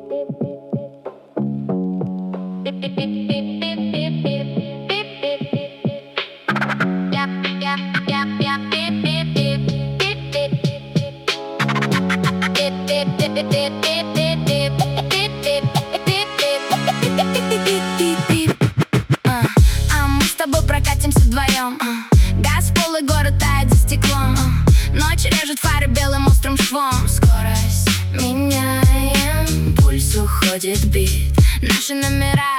А мы с тобой прокатимся вдвоем. Газ в пол и город тает за стеклом. Ночь режет фары белым острым швом. Скорость меняем, пульс уходит бит. Наши номера